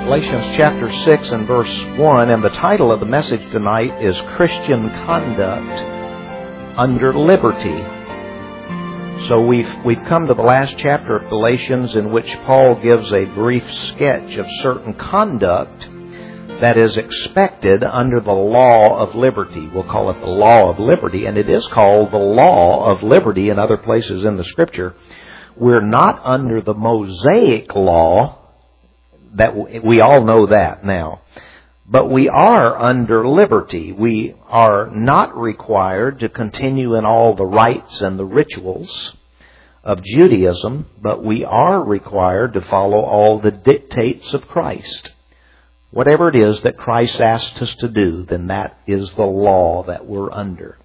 Galatians chapter 6 and verse 1, and the title of the message tonight is Christian Conduct Under Liberty. So we've come to the last chapter of Galatians, in which Paul gives a brief sketch of certain conduct that is expected under the law of liberty. We'll call it the law of liberty, and it is called the law of liberty in other places in the Scripture. We're not under the Mosaic law. That we all know that now. But we are under liberty. We are not required to continue in all the rites and the rituals of Judaism, but we are required to follow all the dictates of Christ. Whatever it is that Christ asked us to do, then that is the law that we're under.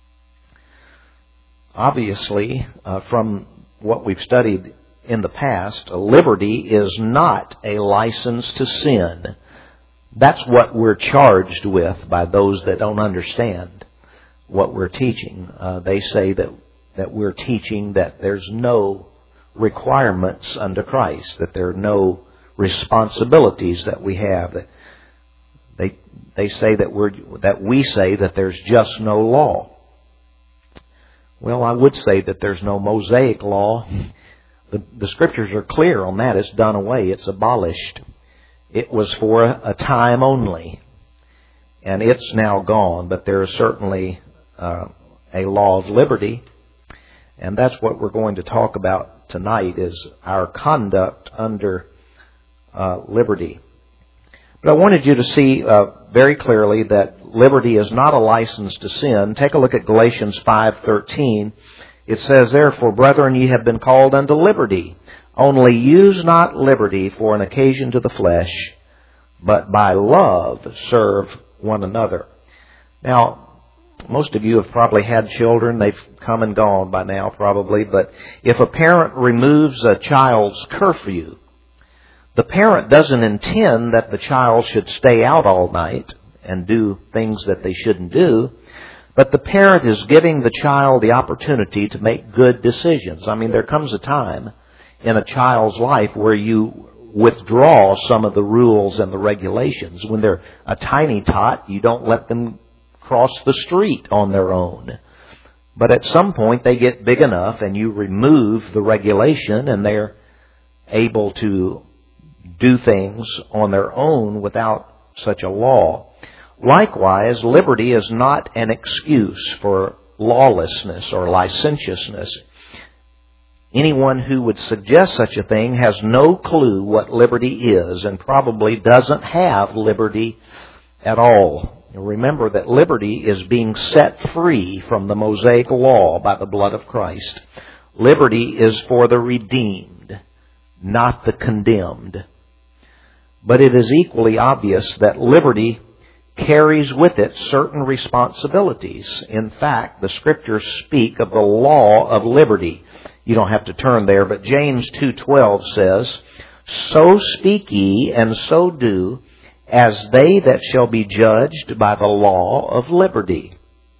Obviously, from what we've studied in the past, liberty is not a license to sin. That's what we're charged with by those that don't understand what we're teaching. They say that we're teaching that there's no requirements under Christ, that there are no responsibilities that we have. That they say that we say that there's just no law. Well, I would say that there's no Mosaic law. The Scriptures are clear on that. It's done away. It's abolished. It was for a time only. And it's now gone. But there is certainly a law of liberty. And that's what we're going to talk about tonight, is our conduct under liberty. But I wanted you to see very clearly that liberty is not a license to sin. Take a look at Galatians 5:13. It says, "Therefore, brethren, ye have been called unto liberty. Only use not liberty for an occasion to the flesh, but by love serve one another." Now, most of you have probably had children. They've come and gone by now, probably. But if a parent removes a child's curfew, the parent doesn't intend that the child should stay out all night and do things that they shouldn't do. But the parent is giving the child the opportunity to make good decisions. I mean, there comes a time in a child's life where you withdraw some of the rules and the regulations. When they're a tiny tot, you don't let them cross the street on their own. But at some point they get big enough and you remove the regulation and they're able to do things on their own without such a law. Likewise, liberty is not an excuse for lawlessness or licentiousness. Anyone who would suggest such a thing has no clue what liberty is and probably doesn't have liberty at all. Remember that liberty is being set free from the Mosaic law by the blood of Christ. Liberty is for the redeemed, not the condemned. But it is equally obvious that liberty carries with it certain responsibilities. In fact, the Scriptures speak of the law of liberty. You don't have to turn there, but James 2:12 says, "So speak ye, and so do, as they that shall be judged by the law of liberty."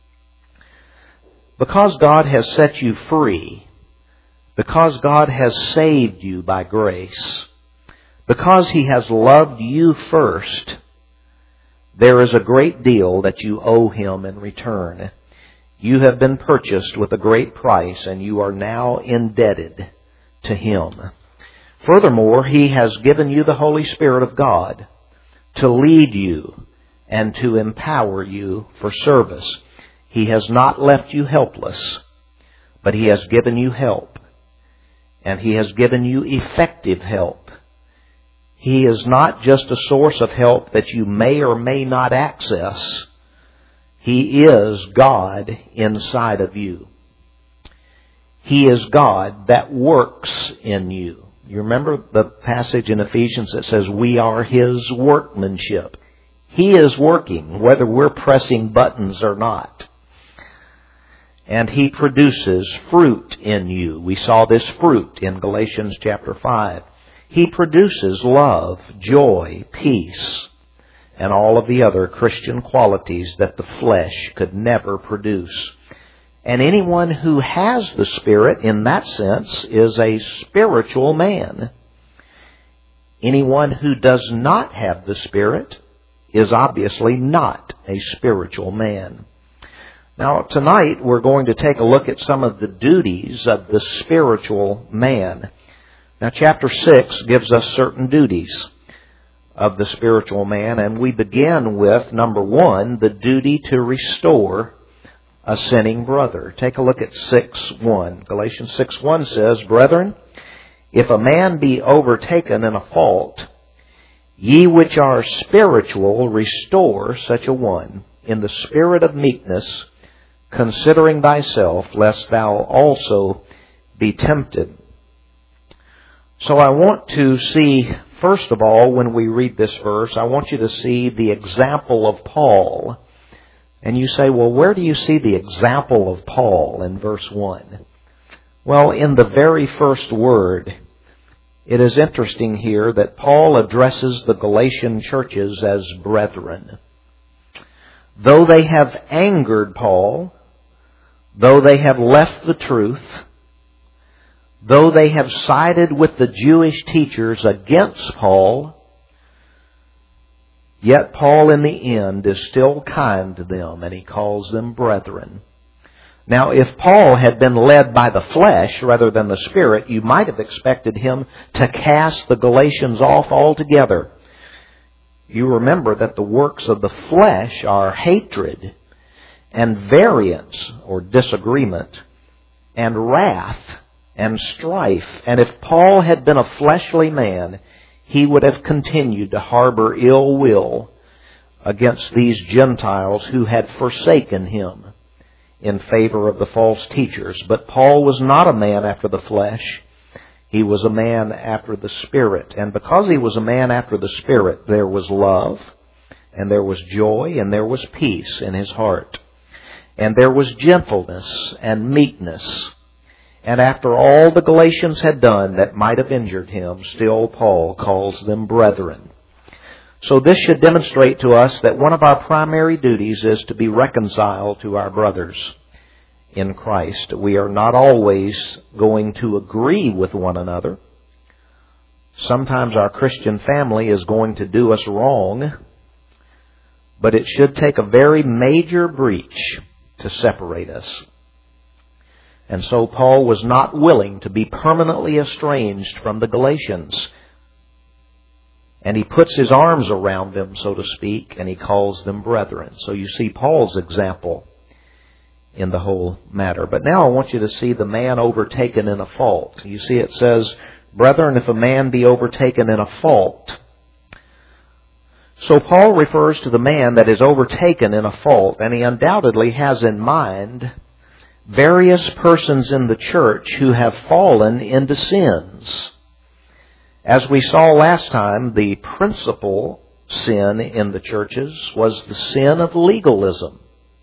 Because God has set you free, because God has saved you by grace, because He has loved you first, there is a great deal that you owe Him in return. You have been purchased with a great price, and you are now indebted to Him. Furthermore, He has given you the Holy Spirit of God to lead you and to empower you for service. He has not left you helpless, but He has given you help, and He has given you effective help. He is not just a source of help that you may or may not access. He is God inside of you. He is God that works in you. You remember the passage in Ephesians that says we are His workmanship. He is working, whether we're pressing buttons or not. And He produces fruit in you. We saw this fruit in Galatians chapter 5. He produces love, joy, peace, and all of the other Christian qualities that the flesh could never produce. And anyone who has the Spirit in that sense is a spiritual man. Anyone who does not have the Spirit is obviously not a spiritual man. Now, tonight we're going to take a look at some of the duties of the spiritual man. Now, chapter 6 gives us certain duties of the spiritual man, and we begin with, number 1, the duty to restore a sinning brother. Take a look at 6:1. Galatians 6:1 says, "Brethren, if a man be overtaken in a fault, ye which are spiritual, restore such a one in the spirit of meekness, considering thyself, lest thou also be tempted." So I want to see, first of all, when we read this verse, I want you to see the example of Paul. And you say, well, where do you see the example of Paul in verse 1? Well, in the very first word, it is interesting here that Paul addresses the Galatian churches as brethren. Though they have angered Paul, though they have left the truth, though they have sided with the Jewish teachers against Paul, yet Paul in the end is still kind to them, and he calls them brethren. Now, if Paul had been led by the flesh rather than the Spirit, you might have expected him to cast the Galatians off altogether. You remember that the works of the flesh are hatred and variance or disagreement and wrath and strife. And if Paul had been a fleshly man, he would have continued to harbor ill will against these Gentiles who had forsaken him in favor of the false teachers. But Paul was not a man after the flesh. He was a man after the Spirit. And because he was a man after the Spirit, there was love, and there was joy, and there was peace in his heart. And there was gentleness and meekness. And after all the Galatians had done that might have injured him, still Paul calls them brethren. So this should demonstrate to us that one of our primary duties is to be reconciled to our brothers in Christ. We are not always going to agree with one another. Sometimes our Christian family is going to do us wrong, but it should take a very major breach to separate us. And so Paul was not willing to be permanently estranged from the Galatians. And he puts his arms around them, so to speak, and he calls them brethren. So you see Paul's example in the whole matter. But now I want you to see the man overtaken in a fault. You see it says, "Brethren, if a man be overtaken in a fault." So Paul refers to the man that is overtaken in a fault, and he undoubtedly has in mind various persons in the church who have fallen into sins. As we saw last time, the principal sin in the churches was the sin of legalism.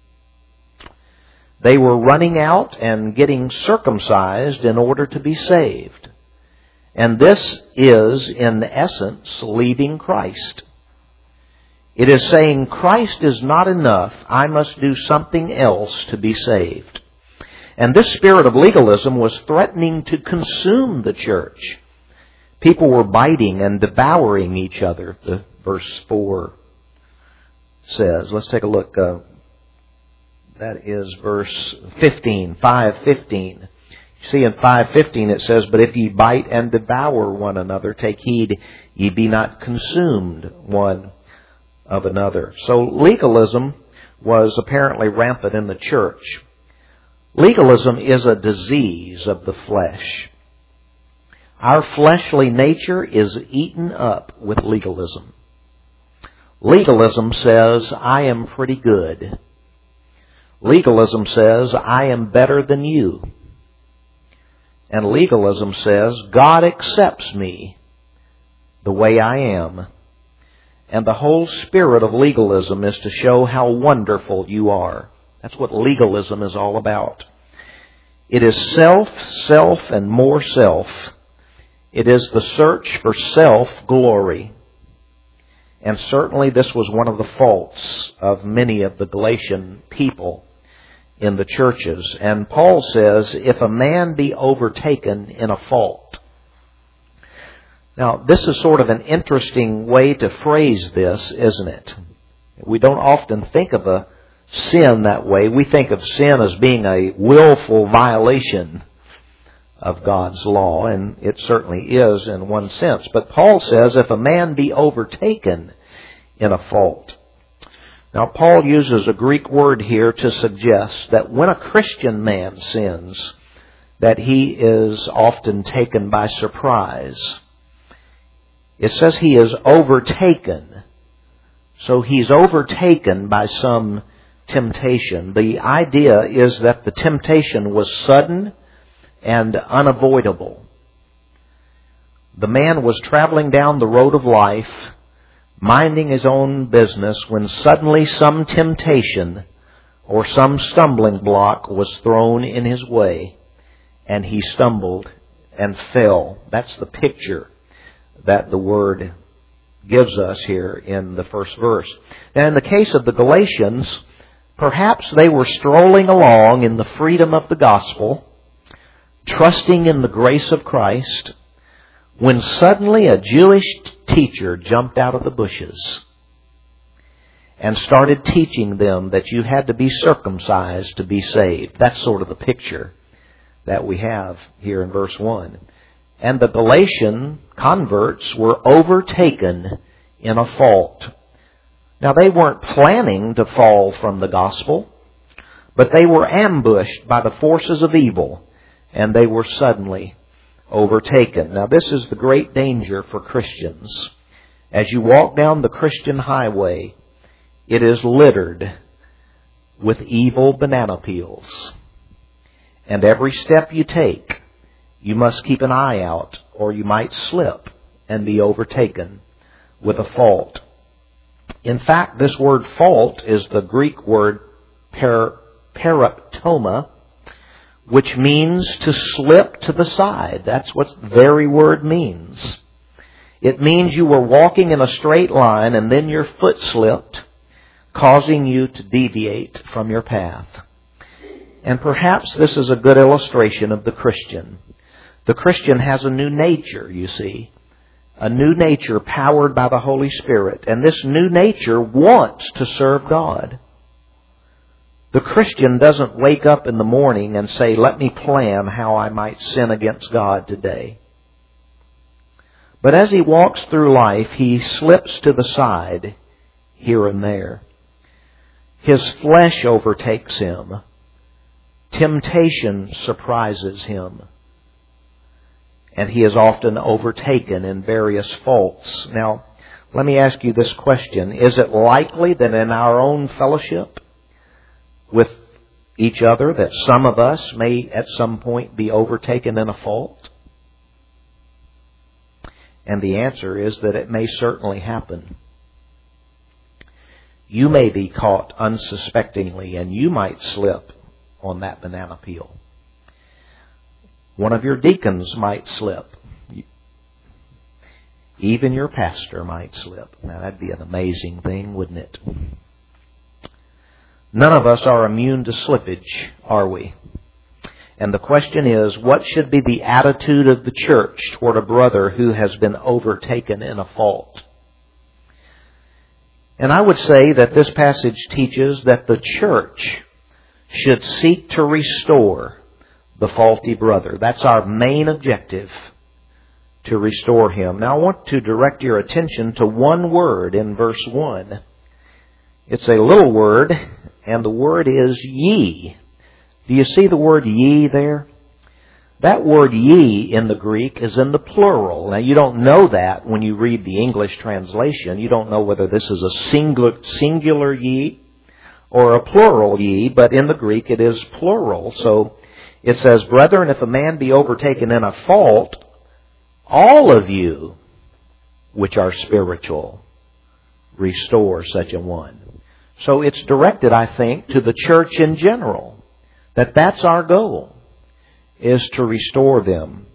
They were running out and getting circumcised in order to be saved. And this is, in essence, leaving Christ. It is saying, Christ is not enough. I must do something else to be saved. And this spirit of legalism was threatening to consume the church. People were biting and devouring each other, the verse 4 says. Let's take a look. That is verse 15, 5:15. You see in 5:15 it says, "But if ye bite and devour one another, take heed ye be not consumed one of another." So legalism was apparently rampant in the church. Legalism is a disease of the flesh. Our fleshly nature is eaten up with legalism. Legalism says, I am pretty good. Legalism says, I am better than you. And legalism says, God accepts me the way I am. And the whole spirit of legalism is to show how wonderful you are. That's what legalism is all about. It is self, and more self. It is the search for self-glory. And certainly this was one of the faults of many of the Galatian people in the churches. And Paul says, if a man be overtaken in a fault. Now, this is sort of an interesting way to phrase this, isn't it? We don't often think of a sin that way. We think of sin as being a willful violation of God's law, and it certainly is in one sense. But Paul says, if a man be overtaken in a fault. Now, Paul uses a Greek word here to suggest that when a Christian man sins, that he is often taken by surprise. It says he is overtaken. So he's overtaken by some temptation. The idea is that the temptation was sudden and unavoidable. The man was traveling down the road of life, minding his own business, when suddenly some temptation or some stumbling block was thrown in his way, and he stumbled and fell. That's the picture that the Word gives us here in the first verse. Now, in the case of the Galatians, perhaps they were strolling along in the freedom of the gospel, trusting in the grace of Christ, when suddenly a Jewish teacher jumped out of the bushes and started teaching them that you had to be circumcised to be saved. That's sort of the picture that we have here in verse 1. And the Galatian converts were overtaken in a fault. Now, they weren't planning to fall from the gospel, but they were ambushed by the forces of evil, and they were suddenly overtaken. Now, this is the great danger for Christians. As you walk down the Christian highway, it is littered with evil banana peels. And every step you take, you must keep an eye out, or you might slip and be overtaken with a fault. In fact, this word fault is the Greek word paraptoma, which means to slip to the side. That's what the very word means. It means you were walking in a straight line and then your foot slipped, causing you to deviate from your path. And perhaps this is a good illustration of the Christian. The Christian has a new nature, you see. A new nature powered by the Holy Spirit. And this new nature wants to serve God. The Christian doesn't wake up in the morning and say, let me plan how I might sin against God today. But as he walks through life, he slips to the side here and there. His flesh overtakes him. Temptation surprises him. And he is often overtaken in various faults. Now, let me ask you this question. Is it likely that in our own fellowship with each other that some of us may at some point be overtaken in a fault? And the answer is that it may certainly happen. You may be caught unsuspectingly and you might slip on that banana peel. One of your deacons might slip. Even your pastor might slip. Now, that'd be an amazing thing, wouldn't it? None of us are immune to slippage, are we? And the question is, what should be the attitude of the church toward a brother who has been overtaken in a fault? And I would say that this passage teaches that the church should seek to restore the faulty brother. That's our main objective, to restore him. Now I want to direct your attention to one word in verse 1. It's a little word, and the word is ye. Do you see the word ye there? That word ye in the Greek is in the plural. Now you don't know that when you read the English translation. You don't know whether this is a singular ye or a plural ye, but in the Greek it is plural. So it says, brethren, if a man be overtaken in a fault, all of you which are spiritual, restore such a one. So it's directed, I think, to the church in general, that that's our goal, is to restore them.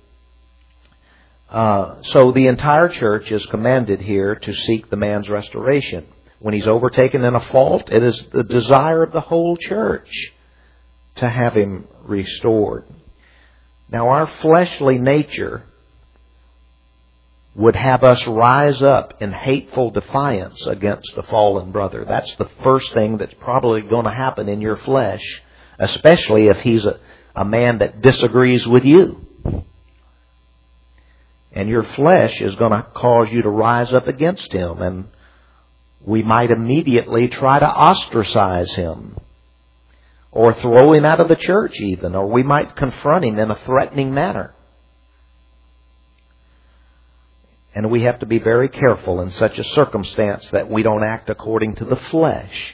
So the entire church is commanded here to seek the man's restoration. When he's overtaken in a fault, it is the desire of the whole church to have him restored. Now, our fleshly nature would have us rise up in hateful defiance against a fallen brother. That's the first thing that's probably going to happen in your flesh, especially if he's a man that disagrees with you. And your flesh is going to cause you to rise up against him, and we might immediately try to ostracize him, or throw him out of the church even, or we might confront him in a threatening manner. And we have to be very careful in such a circumstance that we don't act according to the flesh.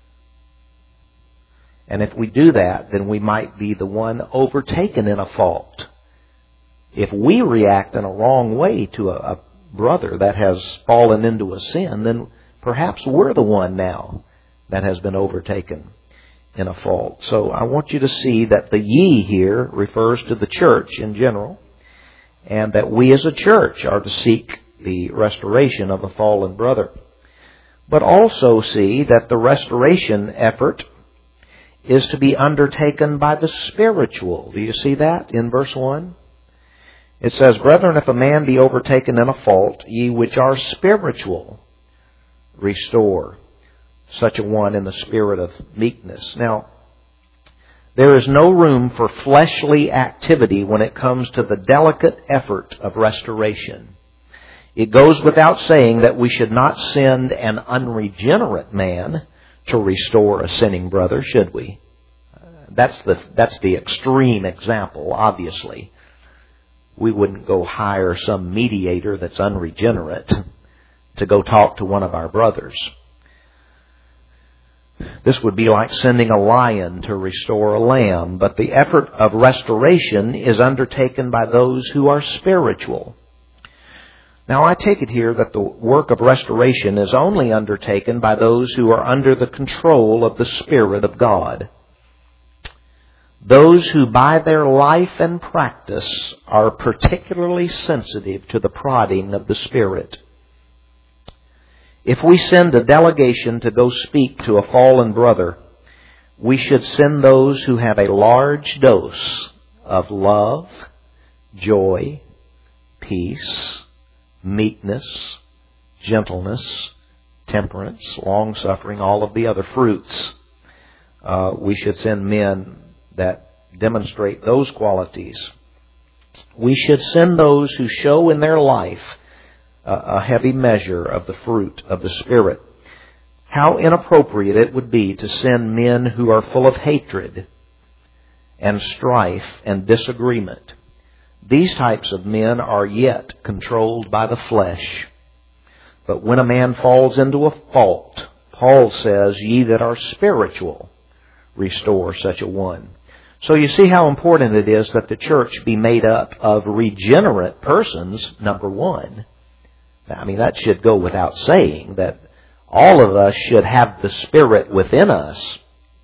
And if we do that, then we might be the one overtaken in a fault. If we react in a wrong way to a brother that has fallen into a sin, then perhaps we're the one now that has been overtaken in a fault. So I want you to see that the ye here refers to the church in general, and that we as a church are to seek the restoration of a fallen brother. But also see that the restoration effort is to be undertaken by the spiritual. Do you see that in verse 1? It says, "Brethren, if a man be overtaken in a fault, ye which are spiritual, restore such a one in the spirit of meekness." Now, there is no room for fleshly activity when it comes to the delicate effort of restoration. It goes without saying that we should not send an unregenerate man to restore a sinning brother, should we? That's the extreme example, obviously. We wouldn't go hire some mediator that's unregenerate to go talk to one of our brothers. This would be like sending a lion to restore a lamb, but the effort of restoration is undertaken by those who are spiritual. Now, I take it here that the work of restoration is only undertaken by those who are under the control of the Spirit of God. Those who by their life and practice are particularly sensitive to the prodding of the Spirit. If we send a delegation to go speak to a fallen brother, we should send those who have a large dose of love, joy, peace, meekness, gentleness, temperance, long-suffering, all of the other fruits. We should send men that demonstrate those qualities. We should send those who show in their life a heavy measure of the fruit of the Spirit. How inappropriate it would be to send men who are full of hatred and strife and disagreement. These types of men are yet controlled by the flesh. But when a man falls into a fault, Paul says, "Ye that are spiritual, restore such a one." So you see how important it is that the church be made up of regenerate persons, number one. I mean, that should go without saying, that all of us should have the Spirit within us.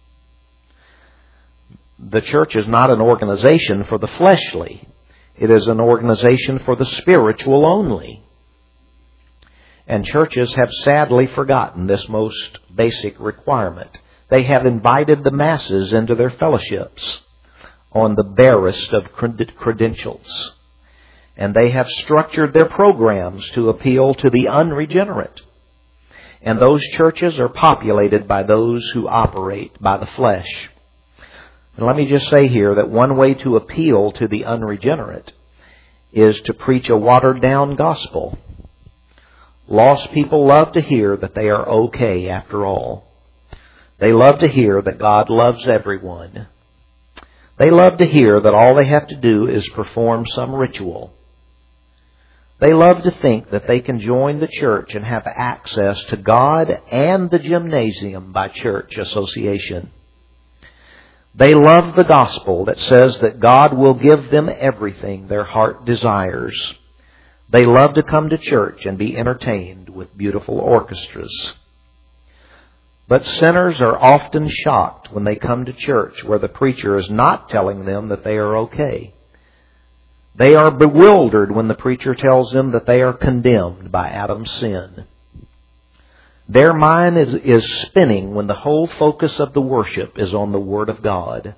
The church is not an organization for the fleshly. It is an organization for the spiritual only. And churches have sadly forgotten this most basic requirement. They have invited the masses into their fellowships on the barest of credentials. And they have structured their programs to appeal to the unregenerate. And those churches are populated by those who operate by the flesh. And let me just say here that one way to appeal to the unregenerate is to preach a watered-down gospel. Lost people love to hear that they are okay after all. They love to hear that God loves everyone. They love to hear that all they have to do is perform some ritual. They love to think that they can join the church and have access to God and the gymnasium by church association. They love the gospel that says that God will give them everything their heart desires. They love to come to church and be entertained with beautiful orchestras. But sinners are often shocked when they come to church where the preacher is not telling them that they are okay. They are bewildered when the preacher tells them that they are condemned by Adam's sin. Their mind is spinning when the whole focus of the worship is on the Word of God.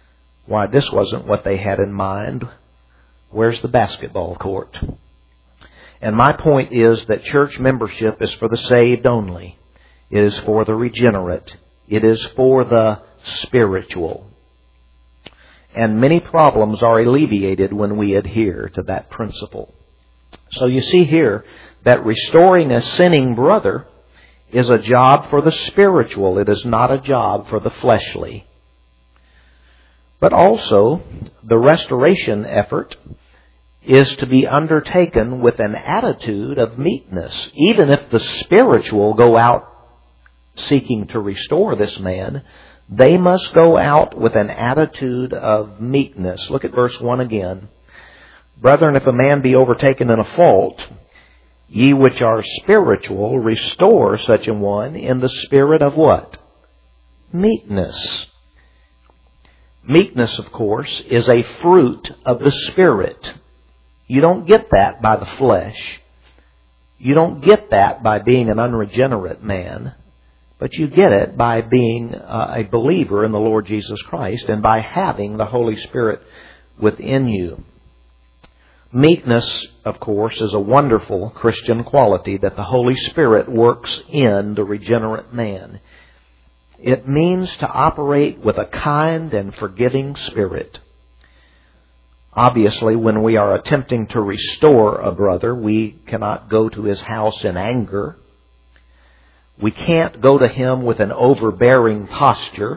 Why, this wasn't what they had in mind. Where's the basketball court? And my point is that church membership is for the saved only. It is for the regenerate. It is for the spiritual. And many problems are alleviated when we adhere to that principle. So you see here that restoring a sinning brother is a job for the spiritual. It is not a job for the fleshly. But also, the restoration effort is to be undertaken with an attitude of meekness. Even if the spiritual go out seeking to restore this man, they must go out with an attitude of meekness. Look at verse 1 again. Brethren, if a man be overtaken in a fault, ye which are spiritual, restore such a one in the spirit of what? Meekness. Meekness, of course, is a fruit of the Spirit. You don't get that by the flesh. You don't get that by being an unregenerate man. But you get it by being a believer in the Lord Jesus Christ and by having the Holy Spirit within you. Meekness, of course, is a wonderful Christian quality that the Holy Spirit works in the regenerate man. It means to operate with a kind and forgiving spirit. Obviously, when we are attempting to restore a brother, we cannot go to his house in anger. We can't go to him with an overbearing posture.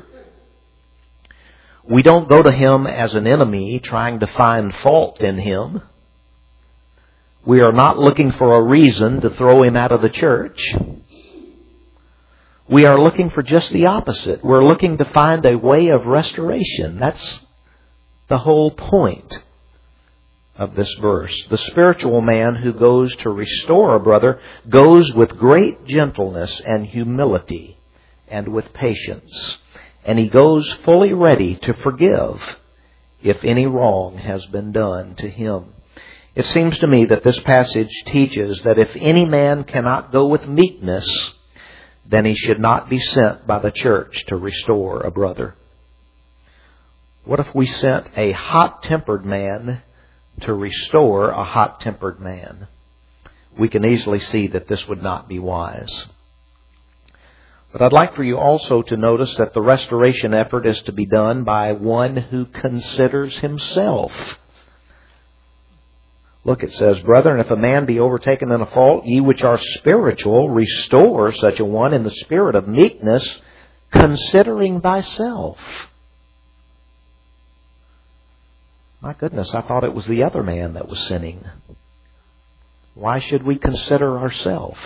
We don't go to him as an enemy trying to find fault in him. We are not looking for a reason to throw him out of the church. We are looking for just the opposite. We're looking to find a way of restoration. That's the whole point of this verse. The spiritual man who goes to restore a brother goes with great gentleness and humility and with patience. And he goes fully ready to forgive if any wrong has been done to him. It seems to me that this passage teaches that if any man cannot go with meekness, then he should not be sent by the church to restore a brother. What if we sent a hot-tempered man to restore a hot-tempered man? We can easily see that this would not be wise. But I'd like for you also to notice that the restoration effort is to be done by one who considers himself. Look, it says, Brethren, if a man be overtaken in a fault, ye which are spiritual, restore such a one in the spirit of meekness, considering thyself. My goodness, I thought it was the other man that was sinning. Why should we consider ourselves?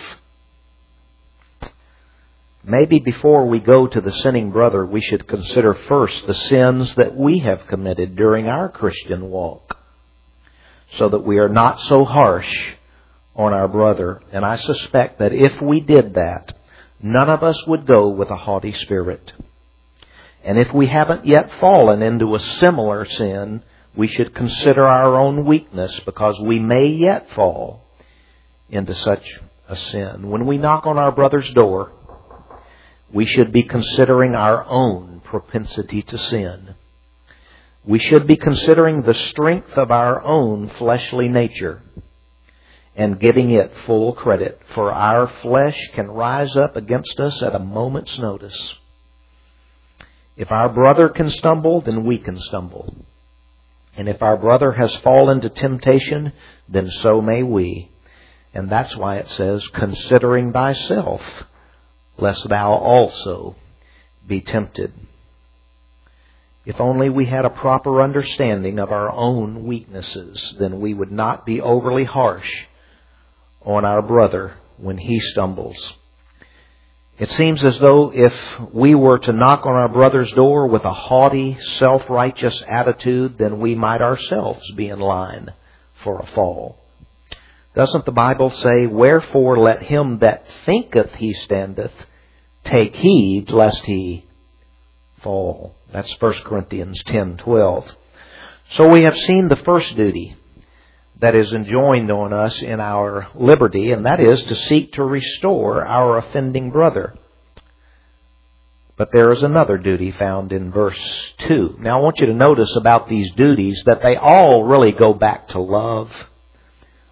Maybe before we go to the sinning brother, we should consider first the sins that we have committed during our Christian walk, so that we are not so harsh on our brother. And I suspect that if we did that, none of us would go with a haughty spirit. And if we haven't yet fallen into a similar sin, we should consider our own weakness, because we may yet fall into such a sin. When we knock on our brother's door, we should be considering our own propensity to sin. We should be considering the strength of our own fleshly nature and giving it full credit, for our flesh can rise up against us at a moment's notice. If our brother can stumble, then we can stumble. And if our brother has fallen to temptation, then so may we. And that's why it says, considering thyself, lest thou also be tempted. If only we had a proper understanding of our own weaknesses, then we would not be overly harsh on our brother when he stumbles. It seems as though if we were to knock on our brother's door with a haughty, self-righteous attitude, then we might ourselves be in line for a fall. Doesn't the Bible say, Wherefore let him that thinketh he standeth take heed lest he fall? That's 1 Corinthians 10:12. So we have seen the first duty that is enjoined on us in our liberty, and that is to seek to restore our offending brother. But there is another duty found in verse 2. Now I want you to notice about these duties that they all really go back to love.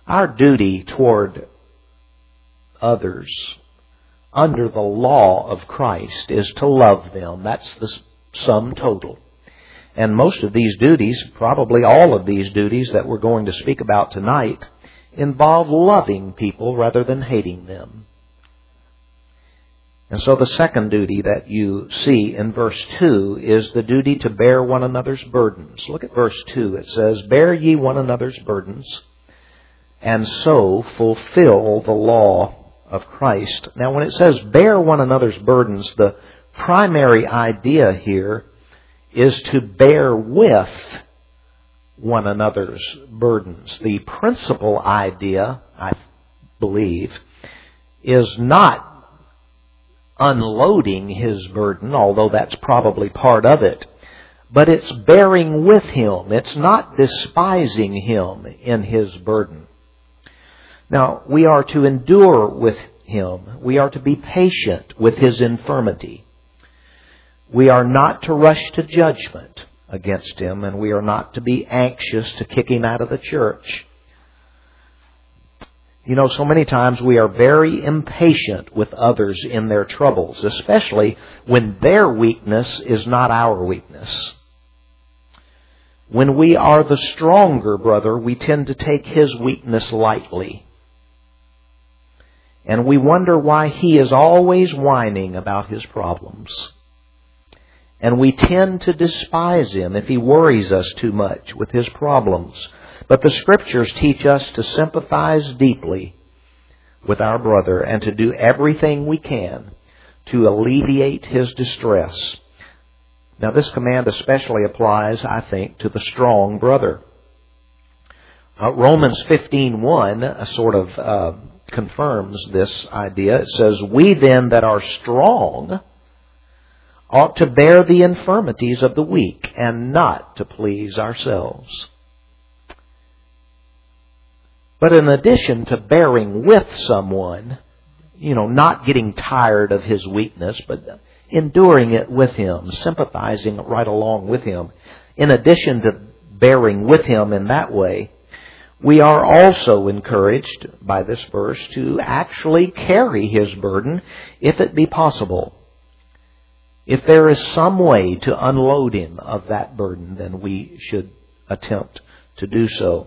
Our duty toward others under the law of Christ is to love them. That's the sum total. And most of these duties, probably all of these duties that we're going to speak about tonight, involve loving people rather than hating them. And so the second duty that you see in verse 2 is the duty to bear one another's burdens. Look at verse 2. It says, "Bear ye one another's burdens, and so fulfill the law of Christ." Now when it says bear one another's burdens, the primary idea here is to bear with one another's burdens. The principal idea, I believe, is not unloading his burden, although that's probably part of it, but it's bearing with him. It's not despising him in his burden. Now, we are to endure with him. We are to be patient with his infirmity. We are not to rush to judgment against him, and we are not to be anxious to kick him out of the church. You know, so many times we are very impatient with others in their troubles, especially when their weakness is not our weakness. When we are the stronger brother, we tend to take his weakness lightly. And we wonder why he is always whining about his problems. And we tend to despise him if he worries us too much with his problems. But the Scriptures teach us to sympathize deeply with our brother and to do everything we can to alleviate his distress. Now this command especially applies, I think, to the strong brother. Romans 15:1 sort of confirms this idea. It says, "We then that are strong ought to bear the infirmities of the weak and not to please ourselves." But in addition to bearing with someone, not getting tired of his weakness, but enduring it with him, sympathizing right along with him, in addition to bearing with him in that way, we are also encouraged by this verse to actually carry his burden if it be possible. If there is some way to unload him of that burden, then we should attempt to do so.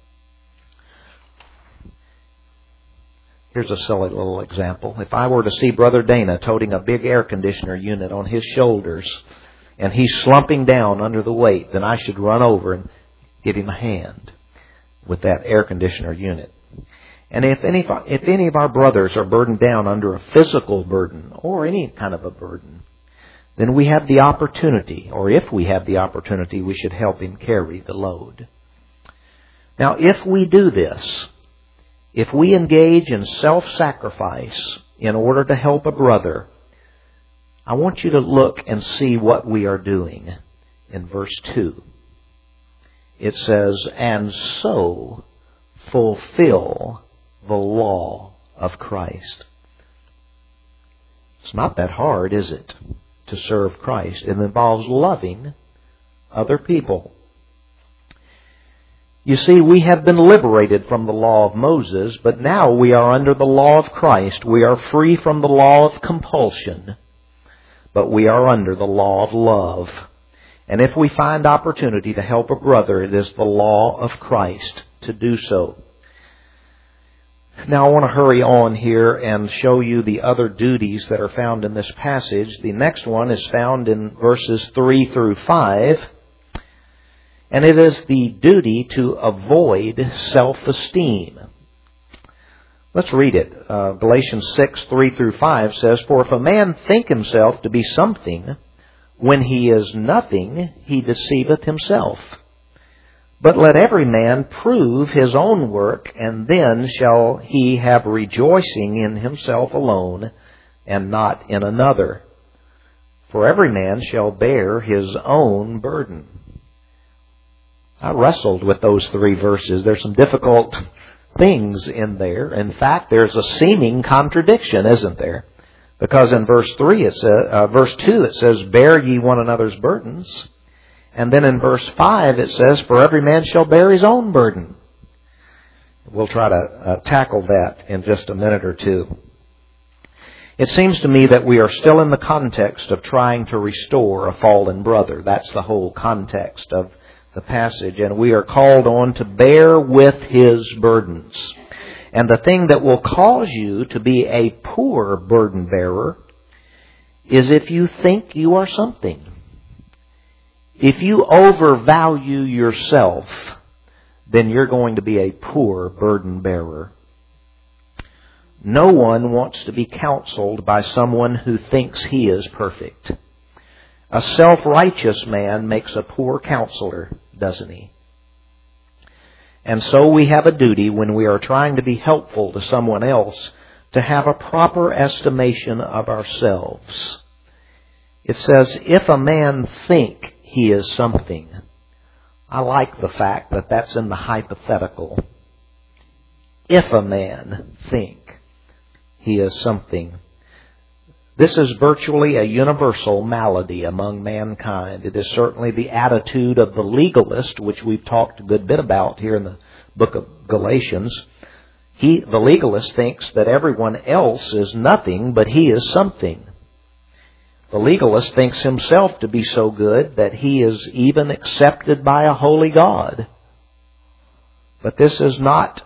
Here's a silly little example. If I were to see Brother Dana toting a big air conditioner unit on his shoulders and he's slumping down under the weight, then I should run over and give him a hand with that air conditioner unit. And if any of our brothers are burdened down under a physical burden or any kind of a burden, then we have the opportunity, or if we have the opportunity, we should help him carry the load. Now, if we do this, if we engage in self-sacrifice in order to help a brother, I want you to look and see what we are doing in verse 2. It says, "And so fulfill the law of Christ." It's not that hard, is it, to serve Christ? It involves loving other people. You see, we have been liberated from the law of Moses, but now we are under the law of Christ. We are free from the law of compulsion, but we are under the law of love. And if we find opportunity to help a brother, it is the law of Christ to do so. Now I want to hurry on here and show you the other duties that are found in this passage. The next one is found in verses 3 through 5. And it is the duty to avoid self-esteem. Let's read it. Galatians 6, 3 through 5 says, "For if a man think himself to be something, when he is nothing, he deceiveth himself. But let every man prove his own work, and then shall he have rejoicing in himself alone, and not in another. For every man shall bear his own burden." I wrestled with those 3 verses. There's some difficult things in there. In fact, there's a seeming contradiction, isn't there? Because in verse 2 it says, "Bear ye one another's burdens." And then in verse 5 it says, "For every man shall bear his own burden." We'll try to tackle that in just a minute or two. It seems to me that we are still in the context of trying to restore a fallen brother. That's the whole context of the passage. And we are called on to bear with his burdens. And the thing that will cause you to be a poor burden bearer is if you think you are something. If you overvalue yourself, then you're going to be a poor burden bearer. No one wants to be counseled by someone who thinks he is perfect. A self-righteous man makes a poor counselor, doesn't he? And so we have a duty when we are trying to be helpful to someone else to have a proper estimation of ourselves. It says, if a man think he is something. I like the fact that that's in the hypothetical. If a man think he is something. This is virtually a universal malady among mankind. It is certainly the attitude of the legalist, which we've talked a good bit about here in the book of Galatians. The legalist thinks that everyone else is nothing, but he is something. The legalist thinks himself to be so good that he is even accepted by a holy God. But this is not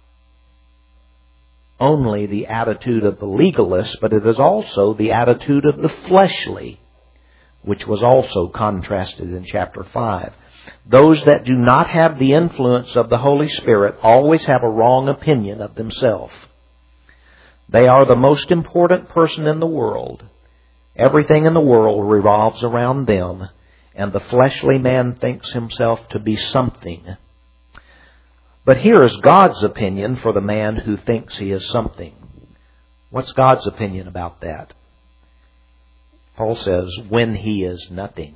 only the attitude of the legalist, but it is also the attitude of the fleshly, which was also contrasted in chapter 5. Those that do not have the influence of the Holy Spirit always have a wrong opinion of themselves. They are the most important person in the world. Everything in the world revolves around them, and the fleshly man thinks himself to be something. But here is God's opinion for the man who thinks he is something. What's God's opinion about that? Paul says, when he is nothing.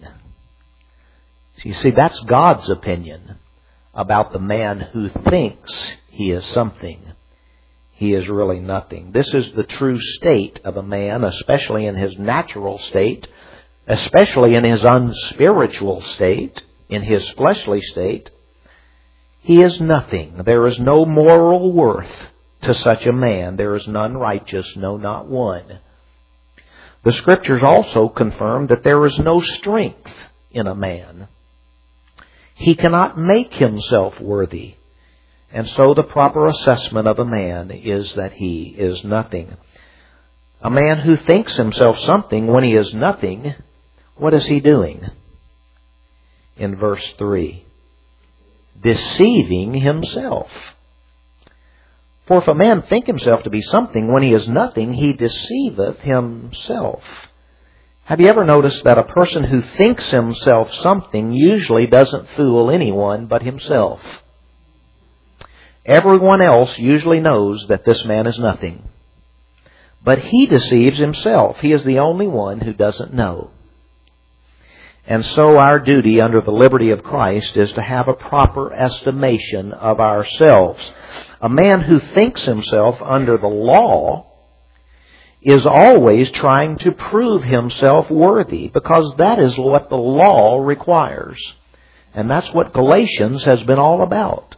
So you see, that's God's opinion about the man who thinks he is something. He is really nothing. This is the true state of a man, especially in his natural state, especially in his unspiritual state, in his fleshly state. He is nothing. There is no moral worth to such a man. There is none righteous, no, not one. The Scriptures also confirm that there is no strength in a man. He cannot make himself worthy. And so the proper assessment of a man is that he is nothing. A man who thinks himself something when he is nothing, what is he doing? In verse 3. Deceiving himself. For if a man think himself to be something when he is nothing, he deceiveth himself. Have you ever noticed that a person who thinks himself something usually doesn't fool anyone but himself? Everyone else usually knows that this man is nothing. But he deceives himself. He is the only one who doesn't know. And so our duty under the liberty of Christ is to have a proper estimation of ourselves. A man who thinks himself under the law is always trying to prove himself worthy, because that is what the law requires. And that's what Galatians has been all about.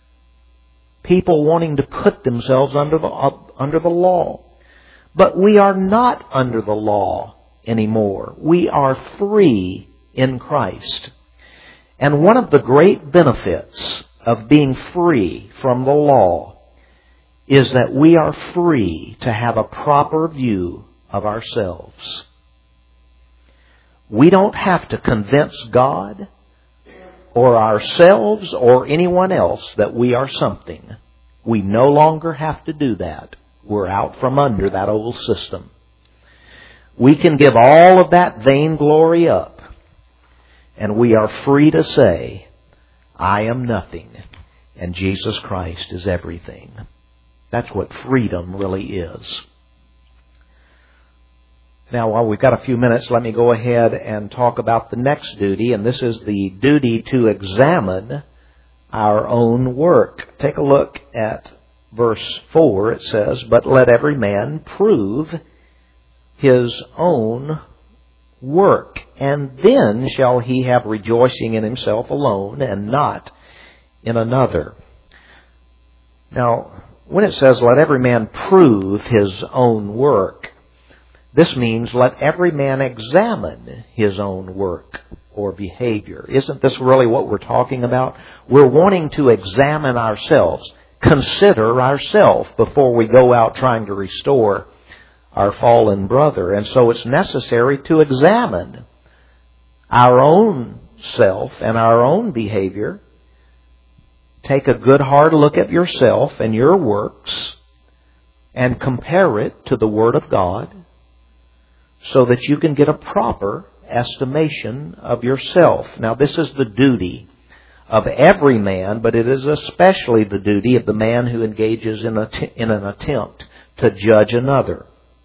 People wanting to put themselves under the law. But we are not under the law anymore. We are free in Christ. And one of the great benefits of being free from the law is that we are free to have a proper view of ourselves. We don't have to convince God or ourselves or anyone else that we are something. We no longer have to do that. We're out from under that old system. We can give all of that vainglory up. And we are free to say, I am nothing, and Jesus Christ is everything. That's what freedom really is. Now, while we've got a few minutes, let me go ahead and talk about the next duty, and this is the duty to examine our own work. Take a look at verse 4. It says, but let every man prove his own work, and then shall he have rejoicing in himself alone and not in another. Now, when it says, let every man prove his own work, this means let every man examine his own work or behavior. Isn't this really what we're talking about? We're wanting to examine ourselves, consider ourselves before we go out trying to restore our fallen brother. And so it's necessary to examine our own self and our own behavior. Take a good hard look at yourself and your works and compare it to the Word of God so that you can get a proper estimation of yourself. Now, this is the duty of every man, but it is especially the duty of the man who engages in an attempt to judge another.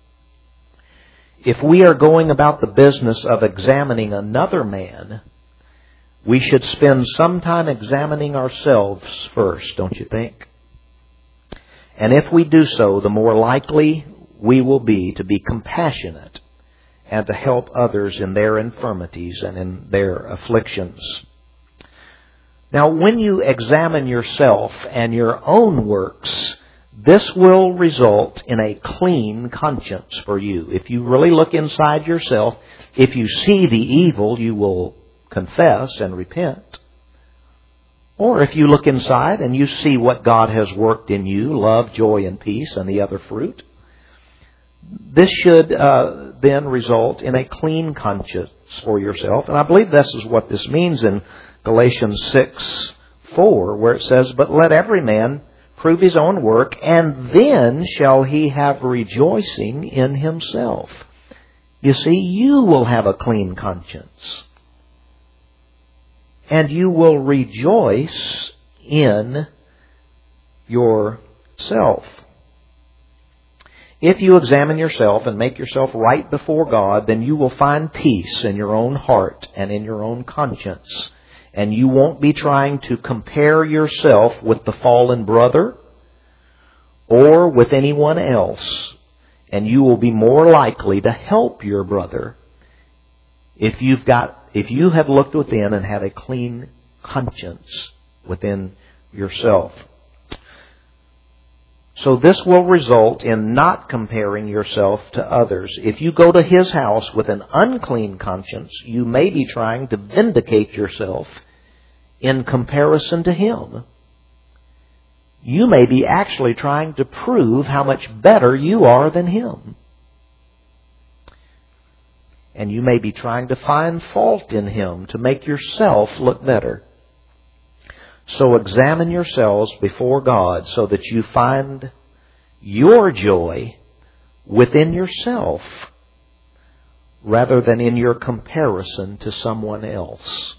If we are going about the business of examining another man, we should spend some time examining ourselves first, don't you think? And if we do so, the more likely we will be to be compassionate and to help others in their infirmities and in their afflictions. Now, when you examine yourself and your own works, this will result in a clean conscience for you. If you really look inside yourself, if you see the evil, you will confess and repent. Or if you look inside and you see what God has worked in you, love, joy, and peace, and the other fruit, this should then result in a clean conscience for yourself. And I believe this is what this means in Galatians 6:4, where it says, but let every man prove his own work, and then shall he have rejoicing in himself. You see, you will have a clean conscience. And you will rejoice in yourself. If you examine yourself and make yourself right before God, then you will find peace in your own heart and in your own conscience. And you won't be trying to compare yourself with the fallen brother or with anyone else. And you will be more likely to help your brother if you have looked within and had a clean conscience within yourself. So this will result in not comparing yourself to others. If you go to his house with an unclean conscience, you may be trying to vindicate yourself in comparison to him. You may be actually trying to prove how much better you are than him. And you may be trying to find fault in him to make yourself look better. So examine yourselves before God so that you find your joy within yourself rather than in your comparison to someone else.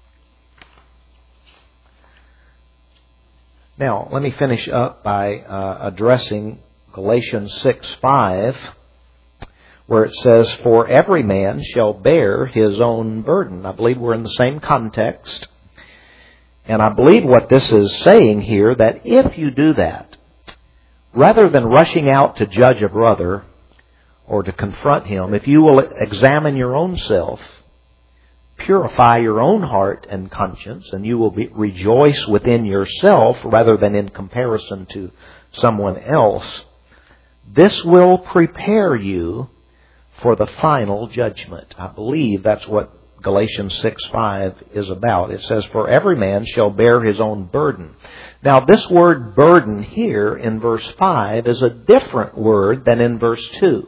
Now, let me finish up by addressing Galatians 6:5, where it says, for every man shall bear his own burden. I believe we're in the same context. And I believe what this is saying here, that if you do that, rather than rushing out to judge a brother or to confront him, if you will examine your own self, purify your own heart and conscience, and you will rejoice within yourself rather than in comparison to someone else, this will prepare you for the final judgment. I believe that's what Galatians 6:5 is about. It says, for every man shall bear his own burden. Now, this word burden here in verse 5 is a different word than in verse 2.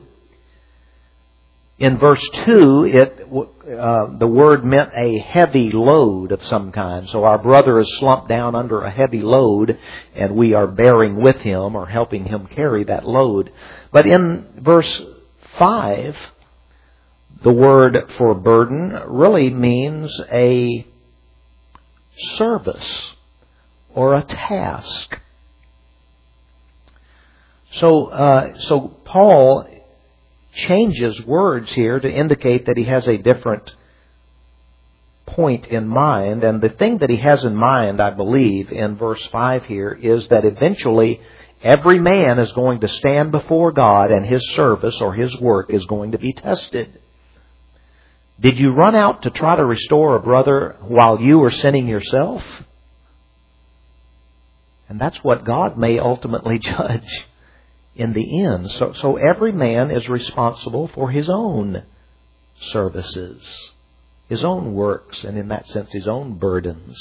In verse 2, the word meant a heavy load of some kind. So our brother is slumped down under a heavy load, and we are bearing with him or helping him carry that load. But in verse 5, the word for burden really means a service or a task. So Paul changes words here to indicate that he has a different point in mind. And the thing that he has in mind, I believe, in verse 5 here is that eventually every man is going to stand before God and his service or his work is going to be tested. Did you run out to try to restore a brother while you were sinning yourself? And that's what God may ultimately judge in the end. So every man is responsible for his own services, his own works, and in that sense, his own burdens.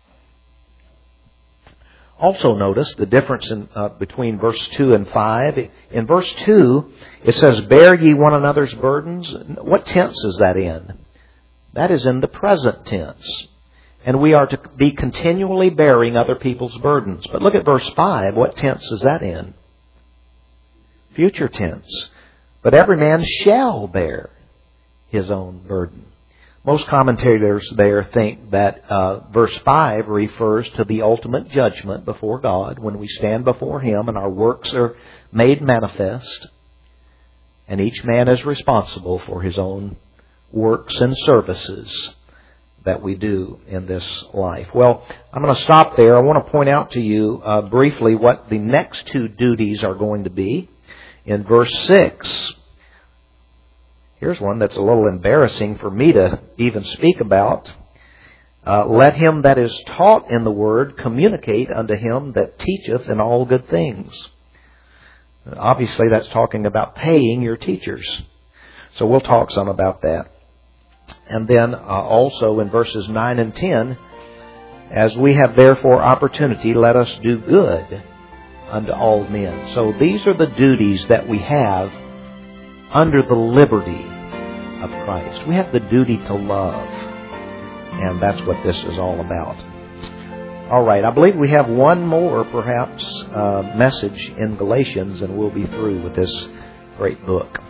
Also notice the difference between verse 2 and 5. In verse 2, it says, "Bear ye one another's burdens." What tense is that in? That is in the present tense. And we are to be continually bearing other people's burdens. But look at verse 5. What tense is that in? Future tense. "But every man shall bear his own burden." Most commentators there think that verse 5 refers to the ultimate judgment before God when we stand before Him and our works are made manifest. And each man is responsible for his own works and services that we do in this life. Well, I'm going to stop there. I want to point out to you briefly what the next two duties are going to be. In verse 6, here's one that's a little embarrassing for me to even speak about. "Let him that is taught in the word communicate unto him that teacheth in all good things." Obviously, that's talking about paying your teachers. So we'll talk some about that. And then also in verses 9 and 10, "As we have therefore opportunity, let us do good unto all men." So these are the duties that we have under the liberty of Christ. We have the duty to love. And that's what this is all about. All right, I believe we have one more, perhaps, message in Galatians, and we'll be through with this great book.